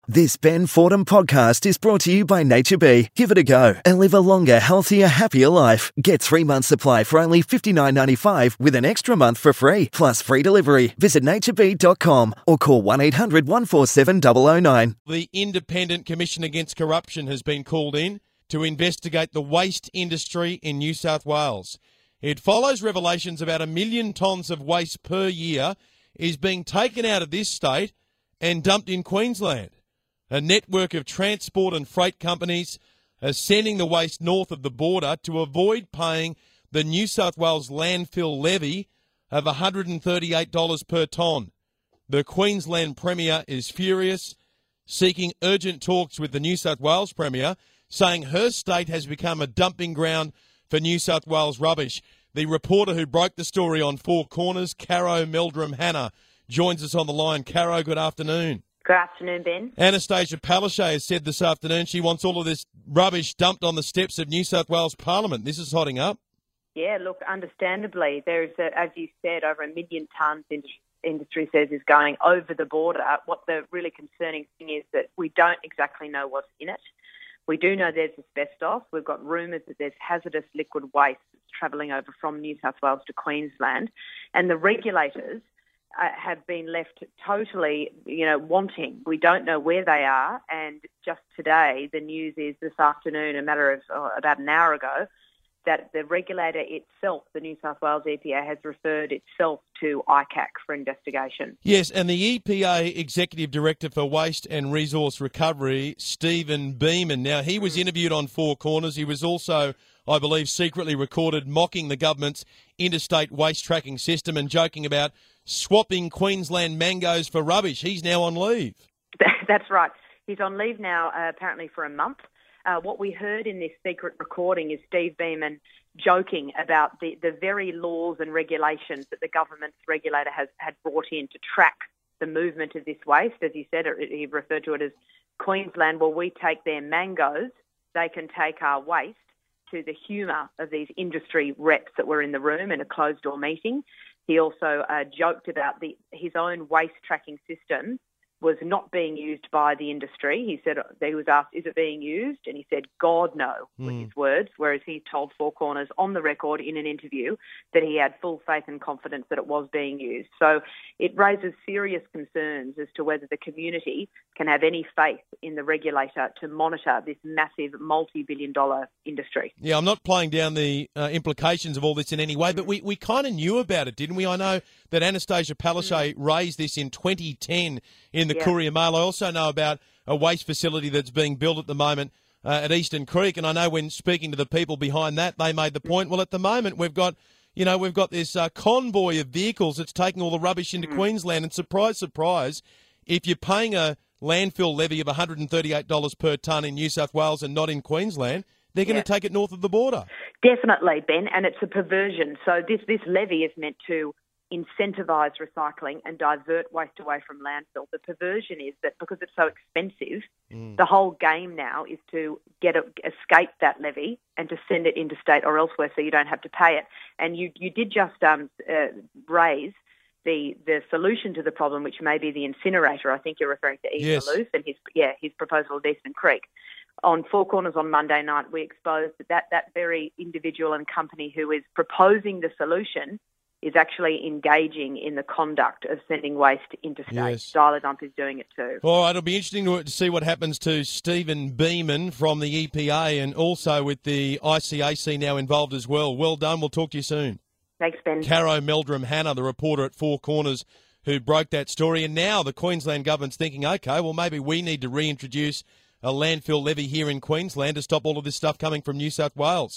This Ben Fordham podcast is brought to you by Nature Bee. Give it a go and live a longer, healthier, happier life. Get 3 months supply for only $59.95 with an extra month for free, plus free delivery. Visit naturebee.com or call 1-800-147-009. The Independent Commission Against Corruption has been called in to investigate the waste industry in New South Wales. It follows revelations about 1 million tonnes of waste per year is being taken out of this state and dumped in Queensland. A network of transport and freight companies are sending the waste north of the border to avoid paying the New South Wales landfill levy of $138 per tonne. The Queensland Premier is furious, seeking urgent talks with the New South Wales Premier, saying her state has become a dumping ground for New South Wales rubbish. The reporter who broke the story on Four Corners, Caro Meldrum Hanna, joins us on the line. Caro, good afternoon. Good afternoon, Ben. Anastasia Palaszczuk has said this afternoon she wants all of this rubbish dumped on the steps of New South Wales Parliament. This is hotting up. Yeah, look, understandably, there's, as you said, over 1 million tonnes industry says is going over the border. What the really concerning thing is that we don't exactly know what's in it. We do know there's asbestos. We've got rumours that there's hazardous liquid waste travelling over from New South Wales to Queensland. And the regulators have been left totally, wanting. We don't know where they are. And just today, the news is this afternoon, a matter of about an hour ago, that the regulator itself, the New South Wales EPA, has referred itself to ICAC for investigation. Yes, and the EPA Executive Director for Waste and Resource Recovery, Stephen Beaman. Now, he was interviewed on Four Corners. He was also, I believe, secretly recorded mocking the government's interstate waste tracking system and joking about swapping Queensland mangoes for rubbish. He's now on leave. That's right. He's on leave now, apparently for a month. What we heard in this secret recording is Steve Beaman joking about the very laws and regulations that the government's regulator had brought in to track the movement of this waste. As he said, he referred to it as Queensland, well, we take their mangoes, they can take our waste, to the humour of these industry reps that were in the room in a closed-door meeting. He also joked about his own waste tracking system was not being used by the industry. He said, he was asked, is it being used? And he said, God, no, were his words, whereas he told Four Corners on the record in an interview that he had full faith and confidence that it was being used. So it raises serious concerns as to whether the community can have any faith in the regulator to monitor this massive multi-billion-dollar industry. Yeah, I'm not playing down the implications of all this in any way, but we kind of knew about it, didn't we? I know that Anastasia Palaszczuk raised this in 2010 in the Courier Mail. I also know about a waste facility that's being built at the moment at Eastern Creek, and I know when speaking to the people behind that, they made the point, well, at the moment we've got this convoy of vehicles that's taking all the rubbish into Queensland, and surprise, surprise, if you're paying a landfill levy of $138 per tonne in New South Wales and not in Queensland, they're going to take it north of the border. Definitely, Ben, and it's a perversion. So this levy is meant to incentivise recycling and divert waste away from landfill. The perversion is that because it's so expensive, the whole game now is to escape that levy and to send it interstate or elsewhere so you don't have to pay it. And you did just raise the solution to the problem, which may be the incinerator. I think you're referring to Ian Malouf and his proposal at Eastern Creek. On Four Corners on Monday night, we exposed that very individual and company who is proposing the solution is actually engaging in the conduct of sending waste interstate. Yes. Dialer Dump is doing it too. All right, it'll be interesting to see what happens to Stephen Beaman from the EPA and also with the ICAC now involved as well. Well done. We'll talk to you soon. Thanks, Ben. Caro Meldrum Hanna, the reporter at Four Corners, who broke that story. And now the Queensland government's thinking, okay, well, maybe we need to reintroduce a landfill levy here in Queensland to stop all of this stuff coming from New South Wales.